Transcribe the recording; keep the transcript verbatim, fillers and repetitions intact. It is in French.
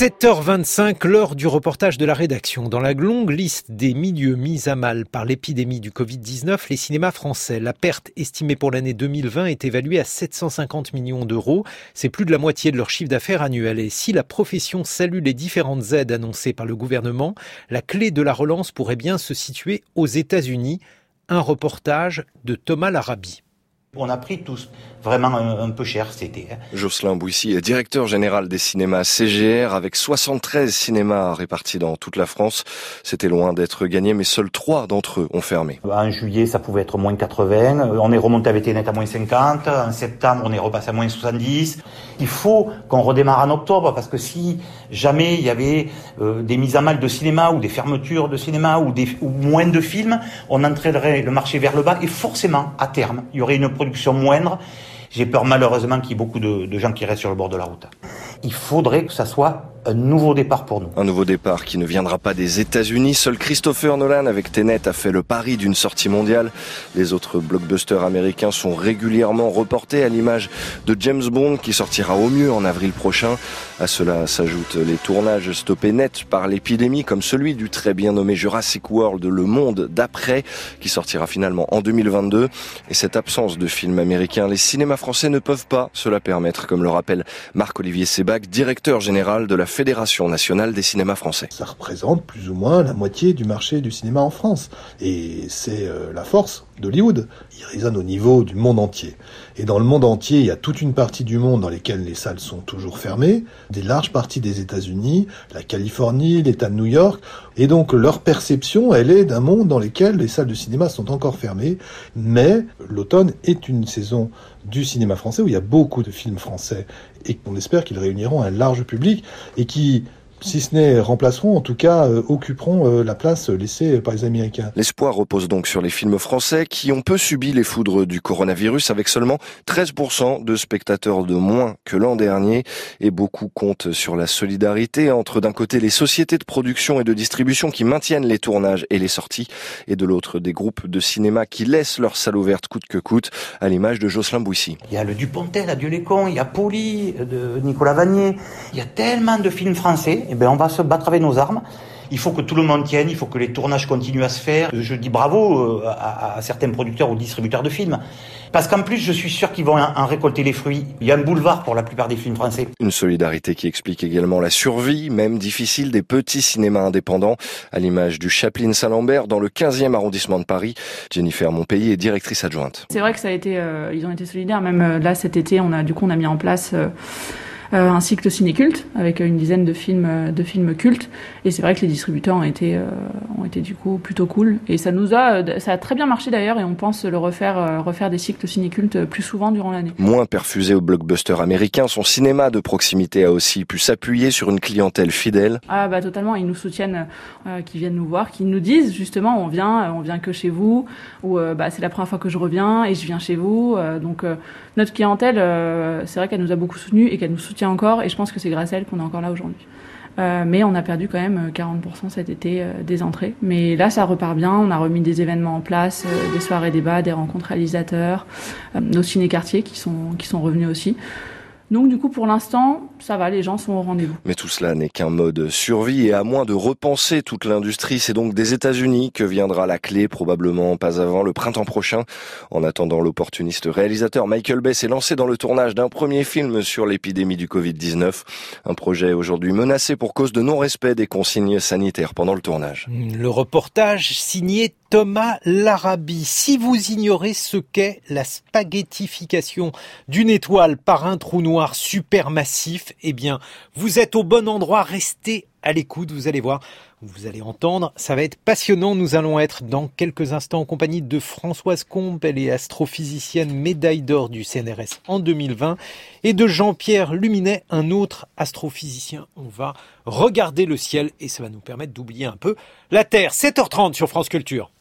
sept heures vingt-cinq, l'heure du reportage de la rédaction. Dans la longue liste des milieux mis à mal par l'épidémie du covid dix-neuf, les cinémas français. La perte estimée pour l'année deux mille vingt est évaluée à sept cent cinquante millions d'euros. C'est plus de la moitié de leur chiffre d'affaires annuel. Et si la profession salue les différentes aides annoncées par le gouvernement, la clé de la relance pourrait bien se situer aux États-Unis. Un reportage de Thomas Larabi. On a pris tous vraiment un, un peu cher cet été. Hein. Jocelyn Bouissy est directeur général des cinémas C G R avec soixante-treize cinémas répartis dans toute la France. C'était loin d'être gagné, mais seuls trois d'entre eux ont fermé. En juillet, ça pouvait être moins quatre-vingts. On est remonté avec Ténet à moins cinquante. En septembre, on est repassé à moins soixante-dix. Il faut qu'on redémarre en octobre parce que si jamais il y avait euh, des mises à mal de cinéma ou des fermetures de cinéma ou, des, ou moins de films, on entraînerait le marché vers le bas et forcément, à terme, il y aurait une production moindre. J'ai peur malheureusement qu'il y ait beaucoup de, de gens qui restent sur le bord de la route. Il faudrait que ça soit un nouveau départ pour nous. Un nouveau départ qui ne viendra pas des États-Unis. Seul Christopher Nolan avec Ténet a fait le pari d'une sortie mondiale. Les autres blockbusters américains sont régulièrement reportés à l'image de James Bond qui sortira au mieux en avril prochain. À cela s'ajoutent les tournages stoppés net par l'épidémie comme celui du très bien nommé Jurassic World, le monde d'après, qui sortira finalement en deux mille vingt-deux. Et cette absence de films américains, les cinémas français ne peuvent pas se la permettre, comme le rappelle Marc-Olivier Sébac, directeur général de la Fédération nationale des cinémas français. Ça représente plus ou moins la moitié du marché du cinéma en France. Et c'est euh, la force d'Hollywood. Il résonne au niveau du monde entier. Et dans le monde entier, il y a toute une partie du monde dans lesquelles les salles sont toujours fermées, des larges parties des États-Unis, la Californie, l'État de New York. Et donc leur perception, elle est d'un monde dans lequel les salles de cinéma sont encore fermées. Mais l'automne est une saison du cinéma français où il y a beaucoup de films français et qu'on espère qu'ils réuniront un large public et qui, si ce n'est remplaceront, en tout cas euh, occuperont euh, la place laissée par les Américains. L'espoir repose donc sur les films français qui ont peu subi les foudres du coronavirus avec seulement treize pour cent de spectateurs de moins que l'an dernier. Et beaucoup comptent sur la solidarité entre d'un côté les sociétés de production et de distribution qui maintiennent les tournages et les sorties et de l'autre des groupes de cinéma qui laissent leurs salles ouvertes coûte que coûte, à l'image de Jocelyn Bouissy. Il y a le Dupontel, Adieu les cons, il y a Poli de Nicolas Vanier. Il y a tellement de films français. Eh bien, on va se battre avec nos armes. Il faut que tout le monde tienne, il faut que les tournages continuent à se faire. Je dis bravo à, à certains producteurs ou distributeurs de films. Parce qu'en plus, je suis sûr qu'ils vont en, en récolter les fruits. Il y a un boulevard pour la plupart des films français. Une solidarité qui explique également la survie, même difficile, des petits cinémas indépendants, à l'image du Chaplin Saint-Lambert dans le quinzième arrondissement de Paris. Jennifer Montpellier est directrice adjointe. C'est vrai que ça a été, euh, ils ont été solidaires. Même euh, là, cet été, on a, du coup, on a mis en place... Euh, Euh, un cycle ciné-culte avec une dizaine de films, euh, de films cultes. Et c'est vrai que les distributeurs ont été, euh, ont été du coup plutôt cool. Et ça nous a, euh, ça a très bien marché d'ailleurs. Et on pense le refaire, euh, refaire des cycles ciné-cultes plus souvent durant l'année. Moins perfusé au blockbuster américain, son cinéma de proximité a aussi pu s'appuyer sur une clientèle fidèle. Ah bah totalement. Ils nous soutiennent, euh, qui viennent nous voir, qui nous disent justement, on vient, on vient que chez vous, ou euh, bah c'est la première fois que je reviens et je viens chez vous. Euh, donc euh, notre clientèle, euh, c'est vrai qu'elle nous a beaucoup soutenus et qu'elle nous soutient encore, et je pense que c'est grâce à elle qu'on est encore là aujourd'hui. Euh, mais on a perdu quand même quarante pour cent cet été euh, des entrées. Mais là, ça repart bien. On a remis des événements en place, euh, des soirées débats, des rencontres réalisateurs, euh, nos ciné-quartiers qui sont, qui sont revenus aussi. Donc du coup, pour l'instant, ça va, les gens sont au rendez-vous. Mais tout cela n'est qu'un mode survie et à moins de repenser toute l'industrie, c'est donc des États-Unis que viendra la clé, probablement pas avant le printemps prochain. En attendant, l'opportuniste réalisateur Michael Bay s'est lancé dans le tournage d'un premier film sur l'épidémie du covid dix-neuf. Un projet aujourd'hui menacé pour cause de non-respect des consignes sanitaires pendant le tournage. Le reportage signé Thomas Larabi. Si vous ignorez ce qu'est la spaghettification d'une étoile par un trou noir supermassif, eh bien, vous êtes au bon endroit. Restez à l'écoute, vous allez voir, vous allez entendre, ça va être passionnant. Nous allons être dans quelques instants en compagnie de Françoise Combe, elle est astrophysicienne médaille d'or du C N R S en deux mille vingt, et de Jean-Pierre Luminet, un autre astrophysicien. On va regarder le ciel et ça va nous permettre d'oublier un peu la Terre. sept heures trente sur France Culture.